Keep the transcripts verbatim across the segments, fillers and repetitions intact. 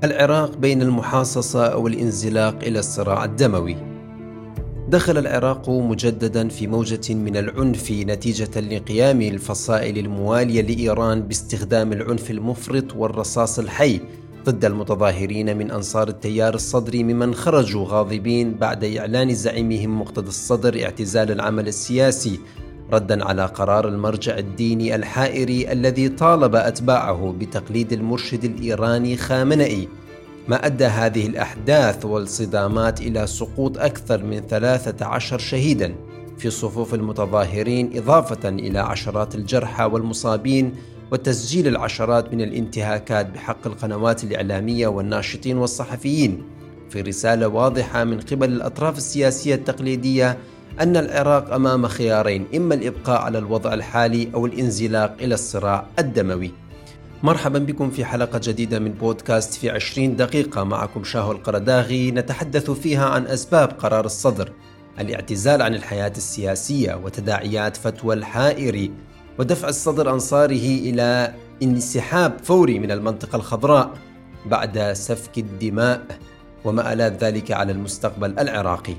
العراق بين المحاصصة أو الانزلاق إلى الصراع الدموي. دخل العراق مجددا في موجة من العنف نتيجة لقيام الفصائل الموالية لإيران باستخدام العنف المفرط والرصاص الحي ضد المتظاهرين من أنصار التيار الصدري، ممن خرجوا غاضبين بعد إعلان زعيمهم مقتدى الصدر اعتزال العمل السياسي، ردا على قرار المرجع الديني الحائري الذي طالب أتباعه بتقليد المرشد الإيراني خامنئي، ما أدى هذه الأحداث والصدامات إلى سقوط أكثر من ثلاثة عشر شهيدا في صفوف المتظاهرين، إضافة إلى عشرات الجرحى والمصابين، وتسجيل العشرات من الانتهاكات بحق القنوات الإعلامية والناشطين والصحفيين، في رسالة واضحة من قبل الأطراف السياسية التقليدية أن العراق أمام خيارين: إما الإبقاء على الوضع الحالي أو الانزلاق إلى الصراع الدموي. مرحبا بكم في حلقة جديدة من بودكاست في عشرين دقيقة، معكم شاهو القرداغي، نتحدث فيها عن أسباب قرار الصدر، الاعتزال عن الحياة السياسية، وتداعيات فتوى الحائري، ودفع الصدر أنصاره إلى انسحاب فوري من المنطقة الخضراء بعد سفك الدماء، ومآلات ذلك على المستقبل العراقي.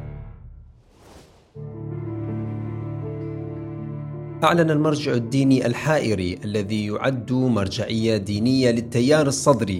أعلن المرجع الديني الحائري الذي يعد مرجعية دينية للتيار الصدري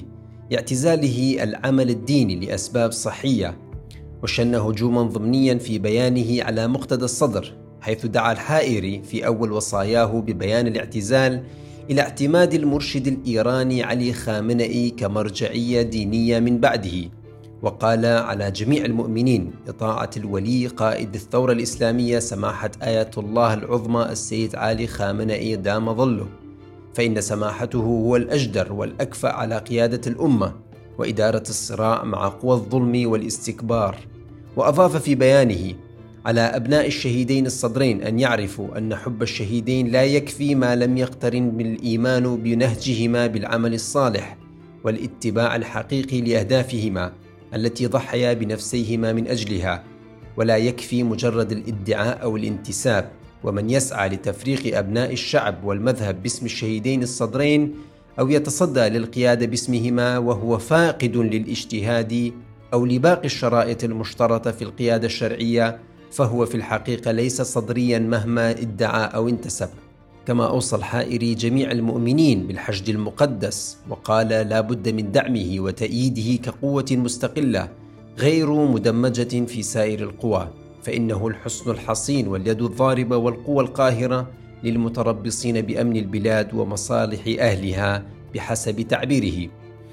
اعتزاله العمل الديني لأسباب صحية، وشن هجوما ضمنيا في بيانه على مقتدى الصدر، حيث دعا الحائري في أول وصاياه ببيان الاعتزال إلى اعتماد المرشد الإيراني علي خامنئي كمرجعية دينية من بعده، وقال على جميع المؤمنين بطاعة الولي قائد الثورة الإسلامية سماحة آية الله العظمى السيد علي خامنئي دام ظله، فإن سماحته هو الأجدر والأكفأ على قيادة الأمة وإدارة الصراع مع قوى الظلم والاستكبار. وأضاف في بيانه على أبناء الشهيدين الصدرين أن يعرفوا أن حب الشهيدين لا يكفي ما لم يقترن بالإيمان بنهجهما بالعمل الصالح والاتباع الحقيقي لأهدافهما التي ضحيا بنفسيهما من أجلها، ولا يكفي مجرد الادعاء أو الانتساب. ومن يسعى لتفريق أبناء الشعب والمذهب باسم الشهيدين الصدرين أو يتصدى للقيادة باسمهما وهو فاقد للاجتهاد أو لباقي الشرائط المشترطة في القيادة الشرعية، فهو في الحقيقة ليس صدريا مهما ادعى أو انتسب. كما أوصى الحائري جميع المؤمنين بالحشد المقدس، وقال لا بد من دعمه وتأييده كقوة مستقلة غير مدمجة في سائر القوى، فإنه الحصن الحصين واليد الضاربة والقوة القاهرة للمتربصين بأمن البلاد ومصالح أهلها بحسب تعبيره.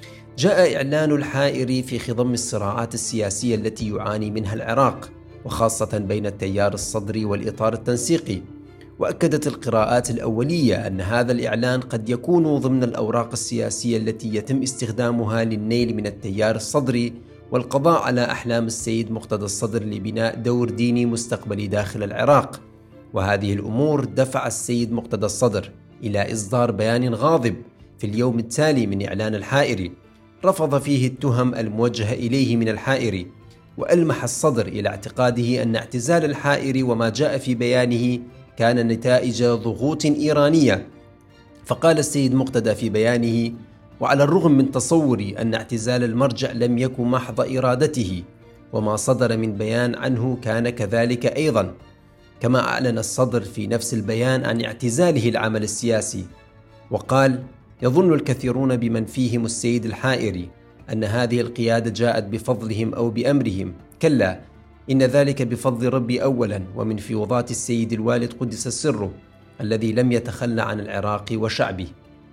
جاء إعلان الحائري في خضم الصراعات السياسية التي يعاني منها العراق، وخاصة بين التيار الصدري والإطار التنسيقي، وأكدت القراءات الأولية أن هذا الإعلان قد يكون ضمن الأوراق السياسية التي يتم استخدامها للنيل من التيار الصدري والقضاء على أحلام السيد مقتدى الصدر لبناء دور ديني مستقبلي داخل العراق. وهذه الأمور دفع السيد مقتدى الصدر إلى إصدار بيان غاضب في اليوم التالي من إعلان الحائري، رفض فيه التهم الموجهة إليه من الحائري، وألمح الصدر إلى اعتقاده أن اعتزال الحائري وما جاء في بيانه كان نتائج ضغوط إيرانية. فقال السيد مقتدى في بيانه: وعلى الرغم من تصوري أن اعتزال المرجع لم يكن محض إرادته، وما صدر من بيان عنه كان كذلك أيضا. كما أعلن الصدر في نفس البيان عن اعتزاله العمل السياسي، وقال: يظن الكثيرون بمن فيهم السيد الحائري أن هذه القيادة جاءت بفضلهم أو بأمرهم، كلا، إن ذلك بفضل ربي أولا، ومن فيوضات السيد الوالد قدس سره الذي لم يتخلى عن العراق وشعبه.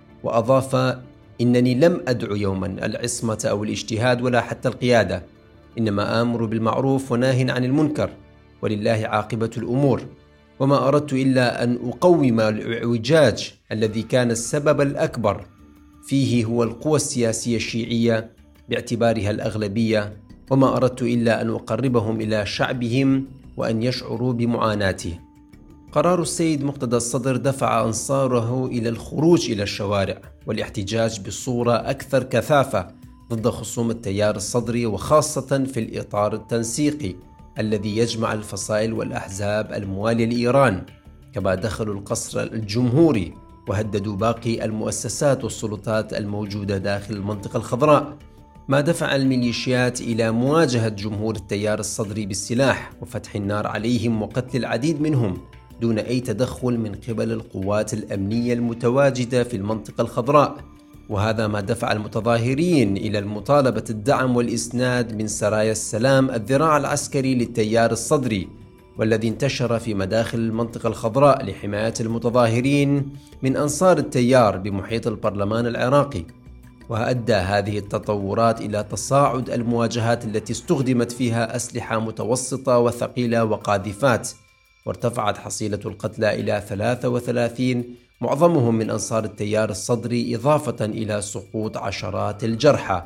وأضاف: إنني لم أدعو يوما العصمة أو الاجتهاد ولا حتى القيادة، إنما آمر بالمعروف وناه عن المنكر، ولله عاقبة الأمور، وما أردت إلا أن أقوم الإعوجاج الذي كان السبب الأكبر فيه هو القوى السياسية الشيعية باعتبارها الأغلبية، وما أردت إلا أن أقربهم إلى شعبهم وأن يشعروا بمعاناته. قرار السيد مقتدى الصدر دفع أنصاره إلى الخروج إلى الشوارع والاحتجاج بصورة أكثر كثافة ضد خصوم التيار الصدري، وخاصة في الإطار التنسيقي الذي يجمع الفصائل والأحزاب الموالية لإيران. كما دخلوا القصر الجمهوري وهددوا باقي المؤسسات والسلطات الموجودة داخل المنطقة الخضراء، ما دفع الميليشيات إلى مواجهة جمهور التيار الصدري بالسلاح وفتح النار عليهم وقتل العديد منهم دون أي تدخل من قبل القوات الأمنية المتواجدة في المنطقة الخضراء. وهذا ما دفع المتظاهرين إلى المطالبة الدعم والإسناد من سرايا السلام الذراع العسكري للتيار الصدري، والذي انتشر في مداخل المنطقة الخضراء لحماية المتظاهرين من أنصار التيار بمحيط البرلمان العراقي. وأدى هذه التطورات إلى تصاعد المواجهات التي استخدمت فيها أسلحة متوسطة وثقيلة وقاذفات، وارتفعت حصيلة القتلى إلى ثلاثة وثلاثين، معظمهم من أنصار التيار الصدري، إضافة إلى سقوط عشرات الجرحى.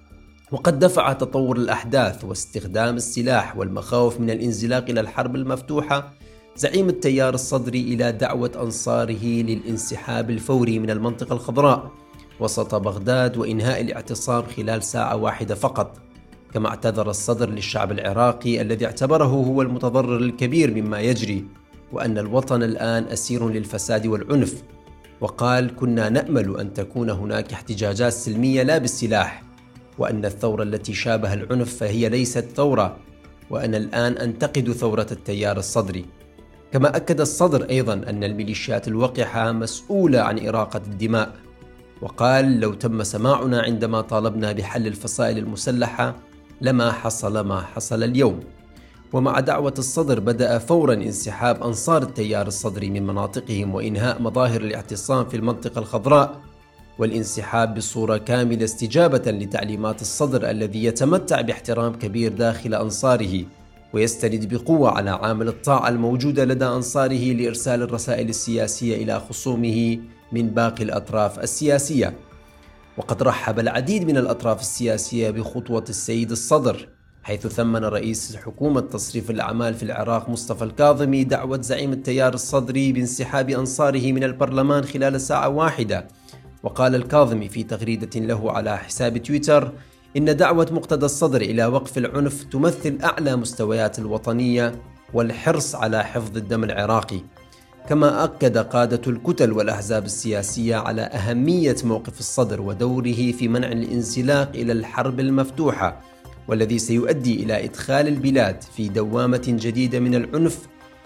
وقد دفع تطور الأحداث واستخدام السلاح والمخاوف من الانزلاق إلى الحرب المفتوحة زعيم التيار الصدري إلى دعوة أنصاره للانسحاب الفوري من المنطقة الخضراء وسط بغداد وإنهاء الاعتصام خلال ساعة واحدة فقط. كما اعتذر الصدر للشعب العراقي الذي اعتبره هو المتضرر الكبير مما يجري، وأن الوطن الآن أسير للفساد والعنف، وقال: كنا نأمل أن تكون هناك احتجاجات سلمية لا بالسلاح، وأن الثورة التي شابه العنف فهي ليست ثورة، وأنا الآن أنتقد ثورة التيار الصدري. كما أكد الصدر أيضا أن الميليشيات الوقحة مسؤولة عن إراقة الدماء، وقال: لو تم سماعنا عندما طالبنا بحل الفصائل المسلحة لما حصل ما حصل اليوم. ومع دعوة الصدر بدأ فورا انسحاب أنصار التيار الصدري من مناطقهم وإنهاء مظاهر الاعتصام في المنطقة الخضراء، والانسحاب بصورة كاملة استجابة لتعليمات الصدر الذي يتمتع باحترام كبير داخل أنصاره، ويستند بقوة على عامل الطاعة الموجودة لدى أنصاره لإرسال الرسائل السياسية إلى خصومه من باقي الأطراف السياسية. وقد رحب العديد من الأطراف السياسية بخطوة السيد الصدر، حيث ثمن رئيس حكومة تصريف الأعمال في العراق مصطفى الكاظمي دعوة زعيم التيار الصدري بانسحاب أنصاره من البرلمان خلال ساعة واحدة. وقال الكاظمي في تغريدة له على حساب تويتر إن دعوة مقتدى الصدر إلى وقف العنف تمثل أعلى مستويات الوطنية والحرص على حفظ الدم العراقي. كما أكد قادة الكتل والأحزاب السياسية على أهمية موقف الصدر ودوره في منع الانزلاق إلى الحرب المفتوحة، والذي سيؤدي إلى إدخال البلاد في دوامة جديدة من العنف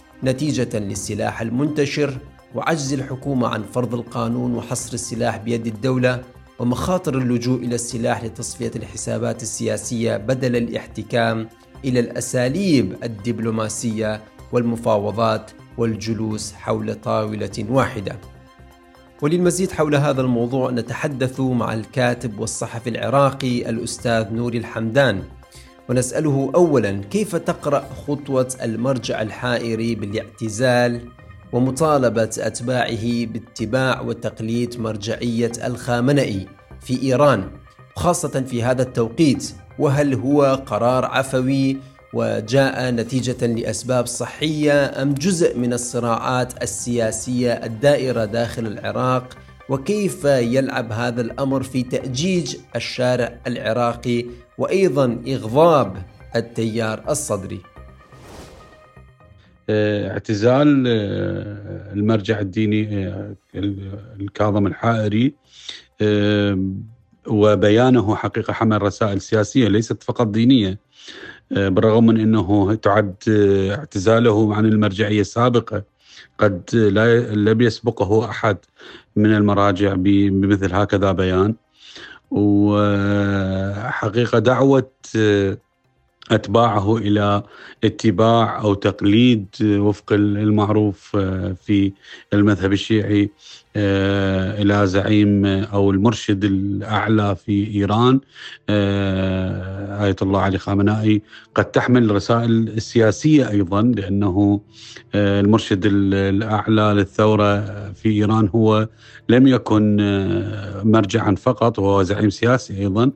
نتيجة للسلاح المنتشر وعجز الحكومة عن فرض القانون وحصر السلاح بيد الدولة، ومخاطر اللجوء إلى السلاح لتصفية الحسابات السياسية بدل الاحتكام إلى الأساليب الدبلوماسية والمفاوضات والجلوس حول طاولة واحدة. وللمزيد حول هذا الموضوع نتحدث مع الكاتب والصحفي العراقي الأستاذ نوري الحمدان، ونسأله أولا: كيف تقرأ خطوة المرجع الحائري بالاعتزال ومطالبة أتباعه باتباع وتقليد مرجعية الخامنئي في إيران، خاصة في هذا التوقيت؟ وهل هو قرار عفوي وجاء نتيجة لأسباب صحية أم جزء من الصراعات السياسية الدائرة داخل العراق؟ وكيف يلعب هذا الأمر في تأجيج الشارع العراقي وأيضا إغضاب التيار الصدري؟ اعتزال المرجع الديني الكاظم الحائري وبيانه حقيقة حمل رسائل سياسية ليست فقط دينية، بالرغم من أنه تعد اعتزاله عن المرجعية السابقة قد لا لم يسبقه أحد من المراجع بمثل هكذا بيان. وحقيقة دعوة أتباعه إلى اتباع أو تقليد وفق المعروف في المذهب الشيعي إلى زعيم أو المرشد الأعلى في إيران آية الله علي خامنائي قد تحمل رسائل سياسية أيضا، لأنه المرشد الأعلى للثورة في إيران هو لم يكن مرجعا فقط، وهو زعيم سياسي أيضا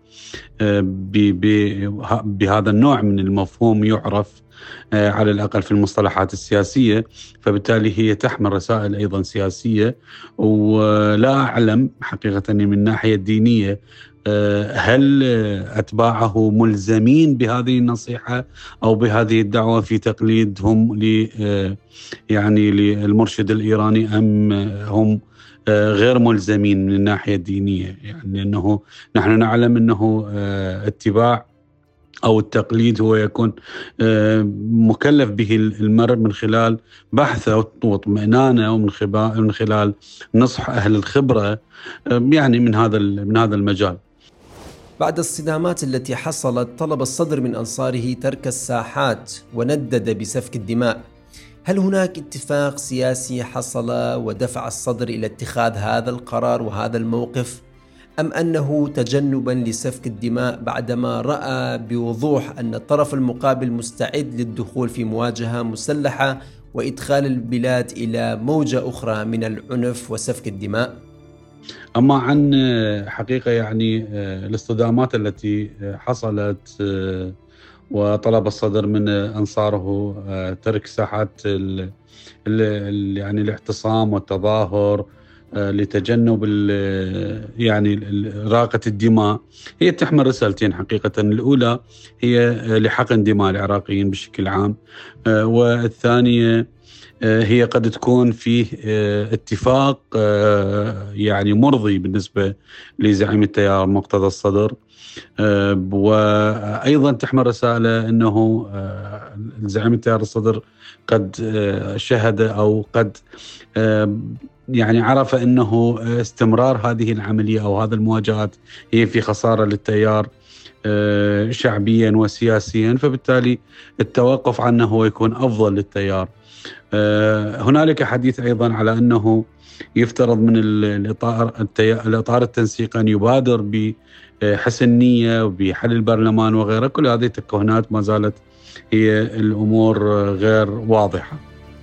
بهذا النوع من المفهوم يعرف على الأقل في المصطلحات السياسية، فبالتالي هي تحمل رسائل أيضا سياسية. ولا أعلم حقيقة من الناحية الدينية هل أتباعه ملزمين بهذه النصيحة أو بهذه الدعوة في تقليدهم ل يعني للمرشد الإيراني، أم هم غير ملزمين من الناحية الدينية، يعني أنه نحن نعلم أنه اتباع أو التقليد هو يكون مكلف به المرء من خلال بحثه واطمئنانه ومن من خلال نصح أهل الخبرة يعني من هذا من هذا المجال. بعد الصدامات التي حصلت طلب الصدر من أنصاره ترك الساحات وندد بسفك الدماء. هل هناك اتفاق سياسي حصل ودفع الصدر إلى اتخاذ هذا القرار وهذا الموقف، أم أنه تجنبا لسفك الدماء بعدما رأى بوضوح أن الطرف المقابل مستعد للدخول في مواجهة مسلحة وإدخال البلاد إلى موجة أخرى من العنف وسفك الدماء؟ أما عن حقيقة يعني الاصطدامات التي حصلت وطلب الصدر من أنصاره ترك ساحات يعني الاعتصام والتظاهر لتجنب يعني إراقة الدماء، هي تحمل رسالتين حقيقة. الأولى هي لحقن دماء العراقيين بشكل عام، والثانية هي قد تكون فيه اتفاق يعني مرضي بالنسبة لزعيم التيار مقتدى الصدر، وأيضا تحمل رسالة أنه زعيم التيار الصدر قد شهد أو قد يعني عرف أنه استمرار هذه العملية أو هذه المواجهات هي في خسارة للتيار شعبيا وسياسيا، فبالتالي التوقف عنه هو يكون أفضل للتيار. هنالك حديث أيضا على أنه يفترض من الإطار, الإطار التنسيقي أن يبادر بحسن نية وبحل البرلمان وغيره. كل هذه التكهنات ما زالت هي الأمور غير واضحة.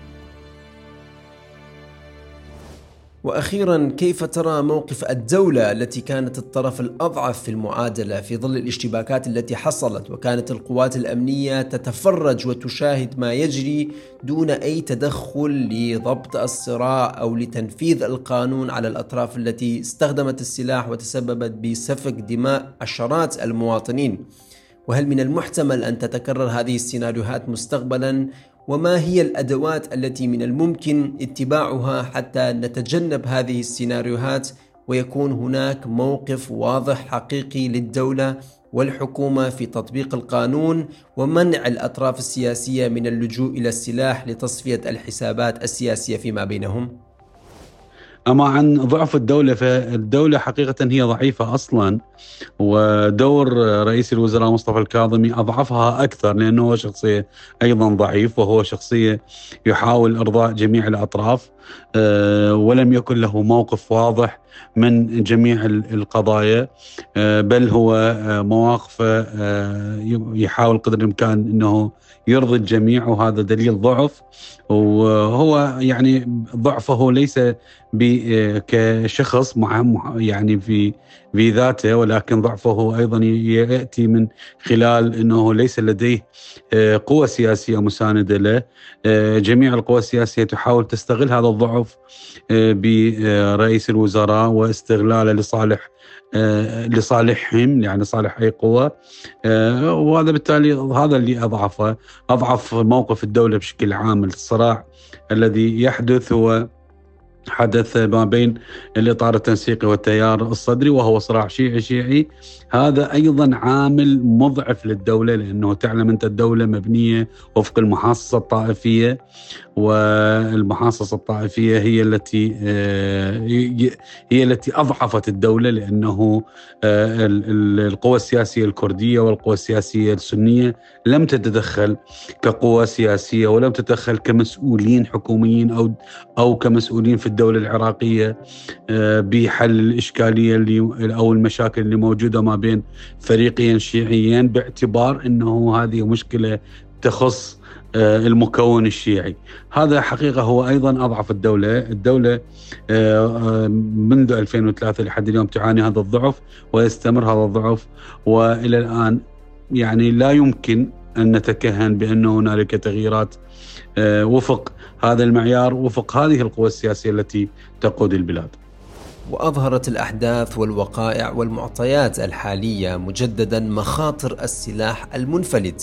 وأخيرا، كيف ترى موقف الدولة التي كانت الطرف الأضعف في المعادلة في ظل الاشتباكات التي حصلت، وكانت القوات الأمنية تتفرج وتشاهد ما يجري دون أي تدخل لضبط الصراع أو لتنفيذ القانون على الأطراف التي استخدمت السلاح وتسببت بسفك دماء عشرات المواطنين؟ وهل من المحتمل أن تتكرر هذه السيناريوهات مستقبلا؟ وما هي الأدوات التي من الممكن اتباعها حتى نتجنب هذه السيناريوهات ويكون هناك موقف واضح حقيقي للدولة والحكومة في تطبيق القانون ومنع الأطراف السياسية من اللجوء إلى السلاح لتصفية الحسابات السياسية فيما بينهم؟ أما عن ضعف الدولة، فالدولة حقيقة هي ضعيفة أصلا، ودور رئيس الوزراء مصطفى الكاظمي أضعفها أكثر، لأنه هو شخصية أيضا ضعيف، وهو شخصية يحاول إرضاء جميع الأطراف، ولم يكن له موقف واضح من جميع القضايا، بل هو مواقف يحاول قدر الإمكان أنه يرضي الجميع، وهذا دليل ضعف. وهو يعني ضعفه ليس كشخص مع يعني في في ذاته، ولكن ضعفه أيضا يأتي من خلال أنه ليس لديه قوة سياسية مساندة له. جميع القوى السياسية تحاول تستغل هذا الضعف برئيس الوزراء واستغلاله لصالح لصالحهم، يعني صالح أي قوة، وهذا بالتالي هذا اللي أضعفه أضعف موقف الدولة بشكل عام. الصراع الذي يحدث هو حدث ما بين الإطار التنسيقي والتيار الصدري، وهو صراع شيعي شيعي. هذا أيضا عامل مضعف للدولة، لأنه تعلم أنت الدولة مبنية وفق المحاصصة الطائفية، والمحاصصة الطائفية هي التي هي التي أضعفت الدولة، لأنه القوى السياسية الكردية والقوى السياسية السنية لم تتدخل كقوى سياسية، ولم تتدخل كمسؤولين حكوميين أو أو كمسؤولين في الدولة العراقية بحل الإشكالية اللي أو المشاكل اللي موجودة ما بين فريقين شيعيين، باعتبار أنه هذه مشكلة تخص المكون الشيعي. هذا حقيقة هو أيضا أضعف الدولة. الدولة منذ ألفين وثلاثة لحد اليوم تعاني هذا الضعف، ويستمر هذا الضعف، وإلى الآن يعني لا يمكن أن نتكهن بأن هنالك تغييرات وفق هذا المعيار، وفق هذه القوى السياسية التي تقود البلاد. وأظهرت الأحداث والوقائع والمعطيات الحالية مجددا مخاطر السلاح المنفلت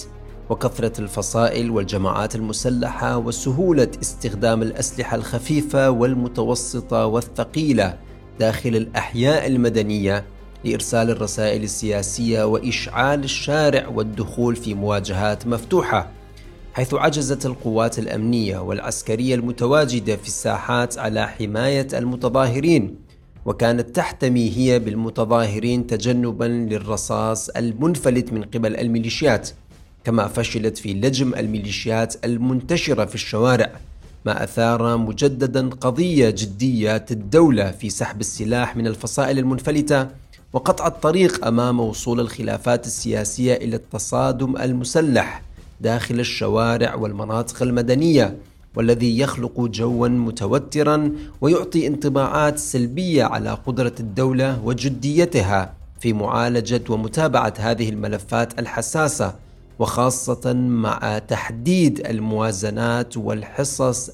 وكثرة الفصائل والجماعات المسلحة وسهولة استخدام الأسلحة الخفيفة والمتوسطة والثقيلة داخل الأحياء المدنية لإرسال الرسائل السياسية وإشعال الشارع والدخول في مواجهات مفتوحة، حيث عجزت القوات الأمنية والعسكرية المتواجدة في الساحات على حماية المتظاهرين، وكانت تحتمي هي بالمتظاهرين تجنبا للرصاص المنفلت من قبل الميليشيات، كما فشلت في لجم الميليشيات المنتشرة في الشوارع، ما أثار مجددا قضية جدية الدولة في سحب السلاح من الفصائل المنفلتة وقطع الطريق أمام وصول الخلافات السياسية إلى التصادم المسلح داخل الشوارع والمناطق المدنية، والذي يخلق جوا متوترا ويعطي انطباعات سلبية على قدرة الدولة وجديتها في معالجة ومتابعة هذه الملفات الحساسة، وخاصة مع تحديد الموازنات والحصص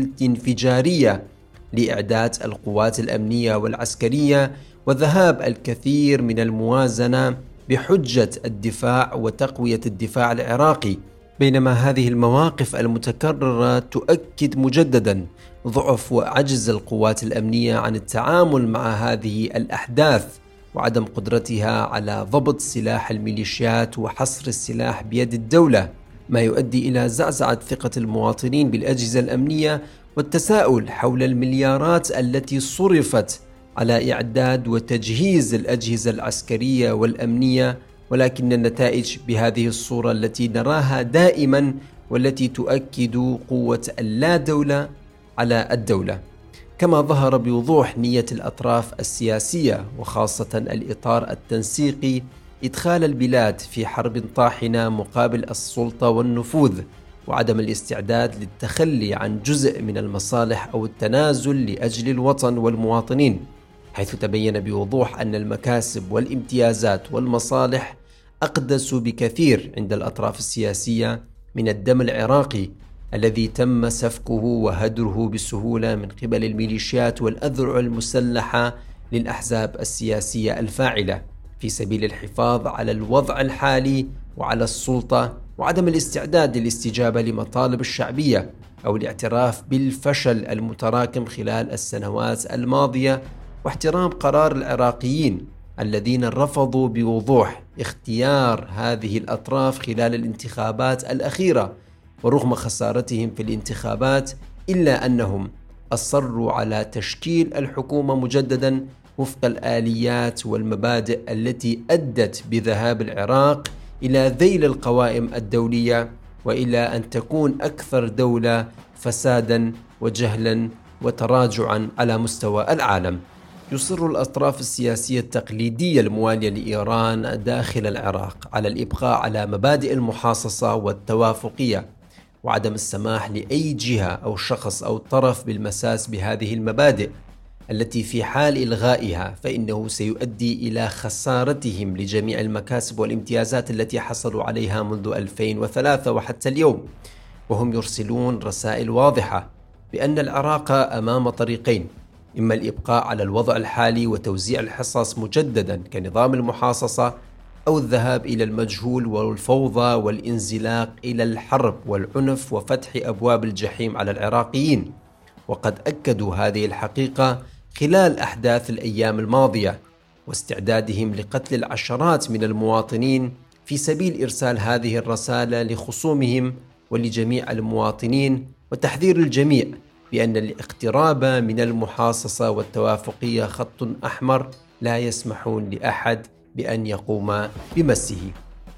الانفجارية لإعداد القوات الأمنية والعسكرية وذهاب الكثير من الموازنة بحجة الدفاع وتقوية الدفاع العراقي. بينما هذه المواقف المتكررة تؤكد مجددا ضعف وعجز القوات الأمنية عن التعامل مع هذه الأحداث وعدم قدرتها على ضبط سلاح الميليشيات وحصر السلاح بيد الدولة، ما يؤدي إلى زعزعة ثقة المواطنين بالأجهزة الأمنية والتساؤل حول المليارات التي صرفت على إعداد وتجهيز الأجهزة العسكرية والأمنية، ولكن النتائج بهذه الصورة التي نراها دائما والتي تؤكد قوة اللا دولة على الدولة. كما ظهر بوضوح نية الأطراف السياسية وخاصة الإطار التنسيقي إدخال البلاد في حرب طاحنة مقابل السلطة والنفوذ، وعدم الاستعداد للتخلي عن جزء من المصالح أو التنازل لأجل الوطن والمواطنين، حيث تبين بوضوح أن المكاسب والامتيازات والمصالح أقدس بكثير عند الأطراف السياسية من الدم العراقي الذي تم سفكه وهدره بسهولة من قبل الميليشيات والأذرع المسلحة للأحزاب السياسية الفاعلة في سبيل الحفاظ على الوضع الحالي وعلى السلطة، وعدم الاستعداد للاستجابة لمطالب الشعبية أو الاعتراف بالفشل المتراكم خلال السنوات الماضية، واحترام قرار العراقيين الذين رفضوا بوضوح اختيار هذه الأطراف خلال الانتخابات الأخيرة، ورغم خسارتهم في الانتخابات إلا أنهم أصروا على تشكيل الحكومة مجددا وفق الآليات والمبادئ التي أدت بذهاب العراق إلى ذيل القوائم الدولية وإلى أن تكون أكثر دولة فسادا وجهلا وتراجعا على مستوى العالم. يصر الأطراف السياسية التقليدية الموالية لإيران داخل العراق على الإبقاء على مبادئ المحاصصة والتوافقية وعدم السماح لأي جهة أو شخص أو طرف بالمساس بهذه المبادئ، التي في حال إلغائها فإنه سيؤدي إلى خسارتهم لجميع المكاسب والامتيازات التي حصلوا عليها منذ ألفين وثلاثة وحتى اليوم، وهم يرسلون رسائل واضحة بأن العراق أمام طريقين: إما الإبقاء على الوضع الحالي وتوزيع الحصص مجددا كنظام المحاصصة، أو الذهاب إلى المجهول والفوضى والانزلاق إلى الحرب والعنف وفتح أبواب الجحيم على العراقيين. وقد أكدوا هذه الحقيقة خلال أحداث الأيام الماضية واستعدادهم لقتل العشرات من المواطنين في سبيل إرسال هذه الرسالة لخصومهم ولجميع المواطنين، وتحذير الجميع بأن الاقتراب من المحاصصة والتوافقية خط أحمر لا يسمحون لأحد بأن يقوم بمسه.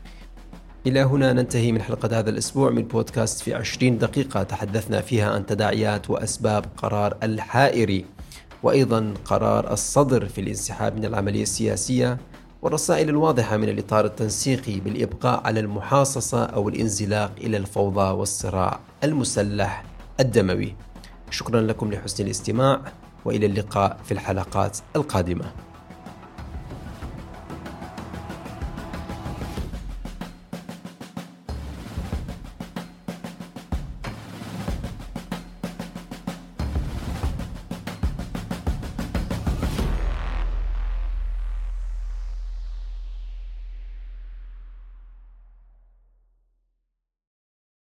إلى هنا ننتهي من حلقة هذا الأسبوع من بودكاست في عشرين دقيقة، تحدثنا فيها عن تداعيات وأسباب قرار الحائري، وأيضا قرار الصدر في الانسحاب من العملية السياسية، والرسائل الواضحة من الإطار التنسيقي بالإبقاء على المحاصصة أو الانزلاق إلى الفوضى والصراع المسلح الدموي. شكرا لكم لحسن الاستماع، وإلى اللقاء في الحلقات القادمة.